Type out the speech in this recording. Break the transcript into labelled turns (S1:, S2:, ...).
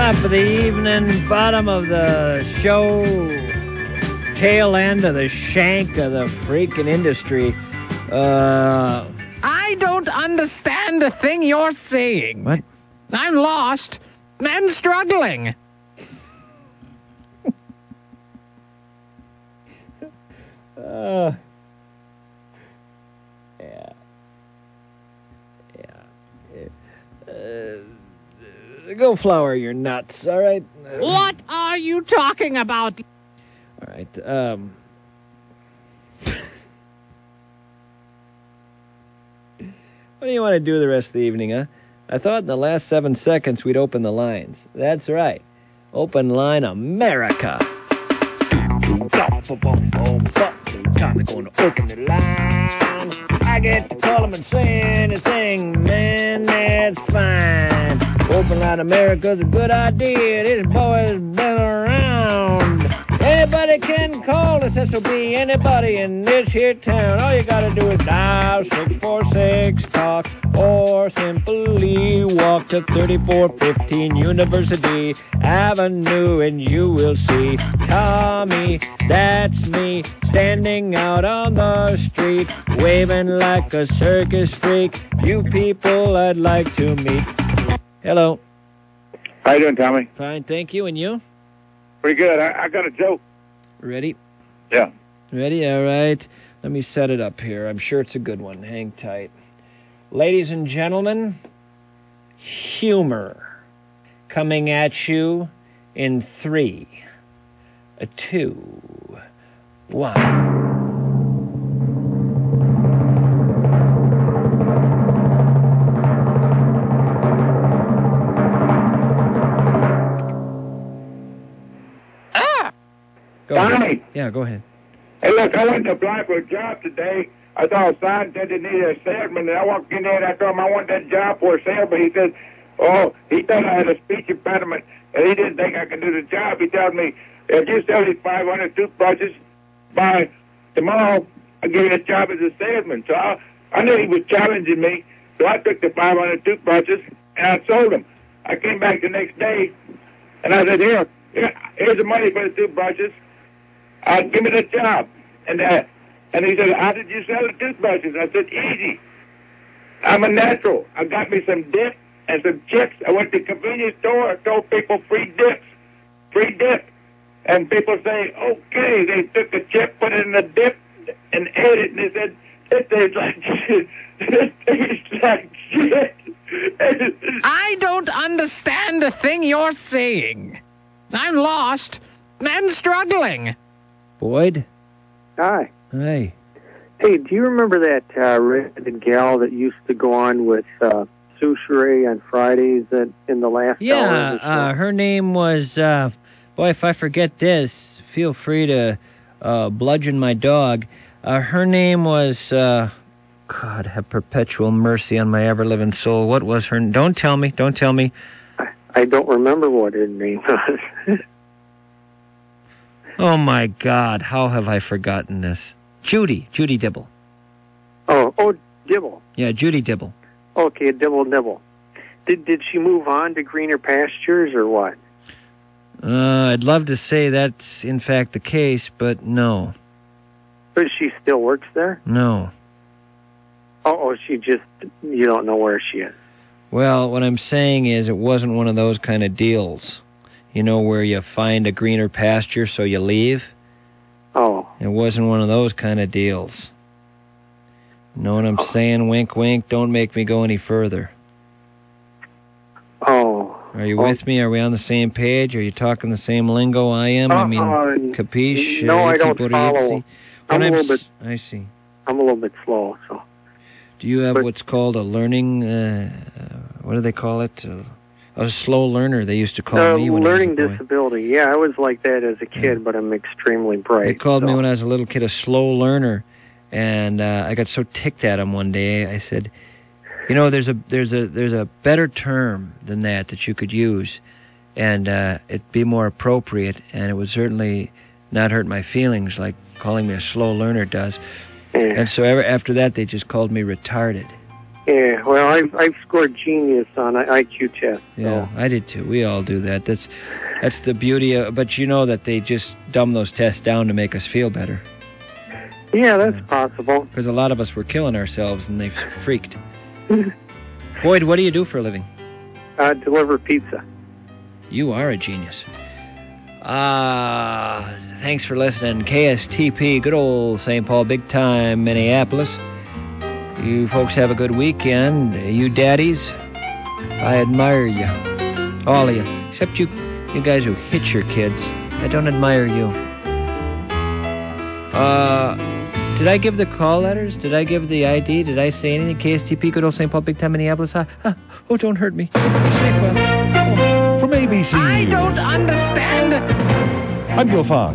S1: Top of the evening, bottom of the show, tail end of the shank of the freaking industry.
S2: I don't understand a thing you're saying.
S1: What?
S2: I'm lost and struggling.
S1: Go flour your nuts, all right?
S2: What are you talking about?
S1: All right, what do you want to do the rest of the evening, huh? I thought in the last 7 seconds we'd open the lines. That's right. Open line America. Time to go and open the line. I get to call them and say anything, man, that's fine. Open line America's a good idea. This boy's been around. Anybody can call this SOB, anybody in this here town. All you gotta do is dial 646-TALK or simply walk to 3415 University Avenue and you will see Tommy, that's me, standing out on the street, waving like a circus freak. You people I'd like to meet. Hello.
S3: How you doing, Tommy?
S1: Fine, thank you. And you?
S3: Pretty good. I got a joke.
S1: Ready?
S3: Yeah.
S1: Ready? All right. Let me set it up here. I'm sure it's a good one. Hang tight. Ladies and gentlemen, humor coming at you in 3, 2, 1.
S3: Tommy.
S1: Yeah, go ahead.
S3: Hey, look, I went to apply for a job today. I saw a sign that they needed a salesman, and I walked in there and I told him I want that job for a salesman. He said, he thought I had a speech impediment, and he didn't think I could do the job. He tells me, if you sell these 500 toothbrushes by tomorrow, I'll give you a job as a salesman. So I knew he was challenging me, so I took the 500 toothbrushes and I sold them. I came back the next day, and I said, here's the money for the toothbrushes. Give me the job. And he said, how did you sell the toothbrushes? I said, easy. I'm a natural. I got me some dip and some chips. I went to the convenience store. I told people free dip. And people say, okay. They took a chip, put it in the dip, and ate it. And they said, it tastes like shit. It tastes like shit.
S2: I don't understand a thing you're saying. I'm lost and struggling.
S1: Boyd?
S4: Hi.
S1: Hey.
S4: Hey, do you remember that redheaded gal that used to go on with Sue Sheree on Fridays in the last hour of the show?
S1: Her name was, boy, if I forget this, feel free to bludgeon my dog. Her name was, God, have perpetual mercy on my ever-living soul. What was her name? Don't tell me.
S4: I don't remember what her name was.
S1: Oh, my God, how have I forgotten this? Judy Dibble.
S4: Oh, Dibble.
S1: Yeah, Judy Dibble.
S4: Okay, Dibble Nibble. Did she move on to greener pastures or what?
S1: I'd love to say that's in fact the case, but no.
S4: But she still works there?
S1: No.
S4: Oh, you don't know where she is.
S1: Well, what I'm saying is it wasn't one of those kind of deals. You know, where you find a greener pasture so you leave?
S4: Oh.
S1: It wasn't one of those kind of deals. Know what I'm saying? Wink, wink. Don't make me go any further.
S4: Oh.
S1: Are you with me? Are we on the same page? Are you talking the same lingo I am? I mean, capiche?
S4: No, I don't follow.
S1: I see.
S4: I'm a little bit slow, so.
S1: Do you have what's called a learning, what do they call it? A slow learner, they used to call me when
S4: learning
S1: I was a boy.
S4: disability. Yeah, I was like that as a kid, but I'm extremely bright.
S1: They called me when I was a little kid a slow learner, and I got so ticked at them one day. I said, you know, there's a better term than that you could use, and it'd be more appropriate, and it would certainly not hurt my feelings like calling me a slow learner does.
S4: Yeah.
S1: And so after that, they just called me retarded.
S4: Yeah, well, I've scored genius on IQ test. So.
S1: Yeah, I did too. We all do that. That's the beauty of. But you know that they just dumb those tests down to make us feel better.
S4: Yeah, that's possible.
S1: Because a lot of us were killing ourselves, and they freaked. Boyd, what do you do for a living?
S4: Deliver pizza.
S1: You are a genius. Thanks for listening. KSTP, good old St. Paul, big time Minneapolis. You folks have a good weekend. You daddies, I admire you. All of you. Except you guys who hit your kids. I don't admire you. Did I give the call letters? Did I give the ID? Did I say anything? KSTP, good old St. Paul, big time Minneapolis. Oh, don't hurt me. Safe well.
S5: From ABC
S2: I don't understand.
S5: I'm Bill Fox.